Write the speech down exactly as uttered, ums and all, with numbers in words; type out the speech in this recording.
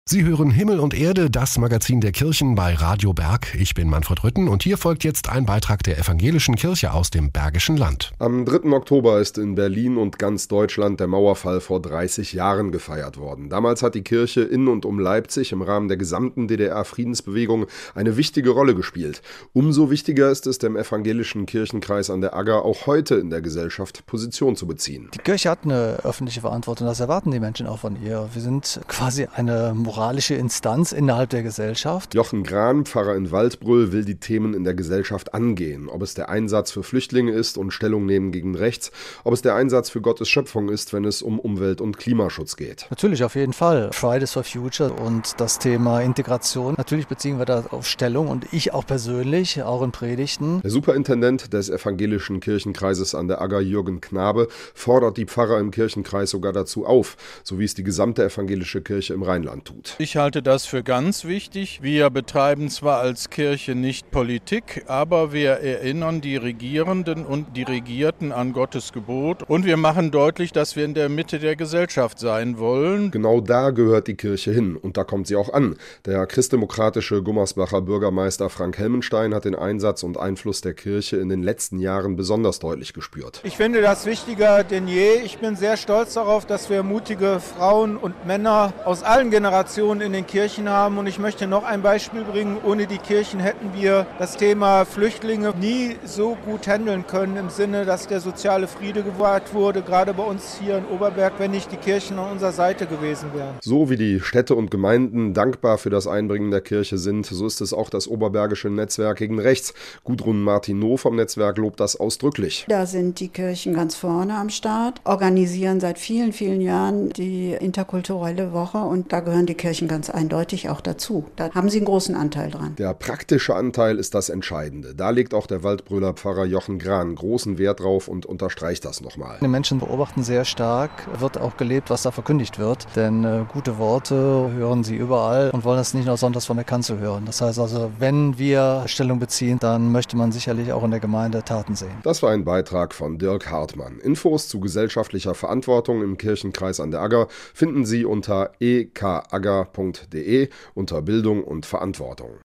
Sie hören Himmel und Erde, das Magazin der Kirchen bei Radio Berg. Ich bin Manfred Rütten und hier folgt jetzt ein Beitrag der Evangelischen Kirche aus dem Bergischen Land. Am dritten Oktober ist in Berlin und ganz Deutschland der Mauerfall vor dreißig Jahren gefeiert worden. Damals hat die Kirche in und um Leipzig im Rahmen der gesamten D D R-Friedensbewegung eine wichtige Rolle gespielt. Umso wichtiger ist es dem Evangelischen Kirchenkreis an der Agger auch heute in der Gesellschaft Position zu beziehen. Die Kirche hat eine öffentliche Verantwortung, das erwarten die Menschen auch von ihr. Wir sind quasi eine moralische Instanz innerhalb der Gesellschaft. Jochen Grahn, Pfarrer in Waldbröl, will die Themen in der Gesellschaft angehen. Ob es der Einsatz für Flüchtlinge ist und Stellung nehmen gegen rechts, ob es der Einsatz für Gottes Schöpfung ist, wenn es um Umwelt- und Klimaschutz geht. Natürlich, auf jeden Fall. Fridays for Future und das Thema Integration. Natürlich beziehen wir da auf Stellung und ich auch persönlich, auch in Predigten. Der Superintendent des Evangelischen Kirchenkreises an der Agger, Jürgen Knabe, fordert die Pfarrer im Kirchenkreis sogar dazu auf, so wie es die gesamte evangelische Kirche im Rheinland tut. Ich halte das für ganz wichtig. Wir betreiben zwar als Kirche nicht Politik, aber wir erinnern die Regierenden und die Regierten an Gottes Gebot und wir machen deutlich, dass wir in der Mitte der Gesellschaft sein wollen. Genau da gehört die Kirche hin und da kommt sie auch an. Der christdemokratische Gummersbacher Bürgermeister Frank Helmenstein hat den Einsatz und Einfluss der Kirche in den letzten Jahren besonders deutlich gespürt. Ich finde das wichtiger denn je. Ich bin sehr stolz darauf, dass wir mutige Frauen und Männer aus allen Generationen in den Kirchen haben. Und ich möchte noch ein Beispiel bringen. Ohne die Kirchen hätten wir das Thema Flüchtlinge nie so gut handeln können, im Sinne, dass der soziale Friede gewahrt wurde, gerade bei uns hier in Oberberg, wenn nicht die Kirchen an unserer Seite gewesen wären. So wie die Städte und Gemeinden dankbar für das Einbringen der Kirche sind, so ist es auch das Oberbergische Netzwerk gegen Rechts. Gudrun Martineau vom Netzwerk lobt das ausdrücklich. Da sind die Kirchen ganz vorne am Start, organisieren seit vielen, vielen Jahren die interkulturelle Woche und da gehören die Kirchen ganz eindeutig auch dazu. Da haben sie einen großen Anteil dran. Der praktische Anteil ist das Entscheidende. Da legt auch der Waldbröler Pfarrer Jochen Grahn großen Wert drauf und unterstreicht das nochmal. Die Menschen beobachten sehr stark, wird auch gelebt, was da verkündigt wird. Denn äh, gute Worte hören sie überall und wollen das nicht nur sonntags von der Kanzel hören. Das heißt also, wenn wir Stellung beziehen, dann möchte man sicherlich auch in der Gemeinde Taten sehen. Das war ein Beitrag von Dirk Hartmann. Infos zu gesellschaftlicher Verantwortung im Kirchenkreis an der Agger finden Sie unter e k agger punkt de unter Bildung und Verantwortung.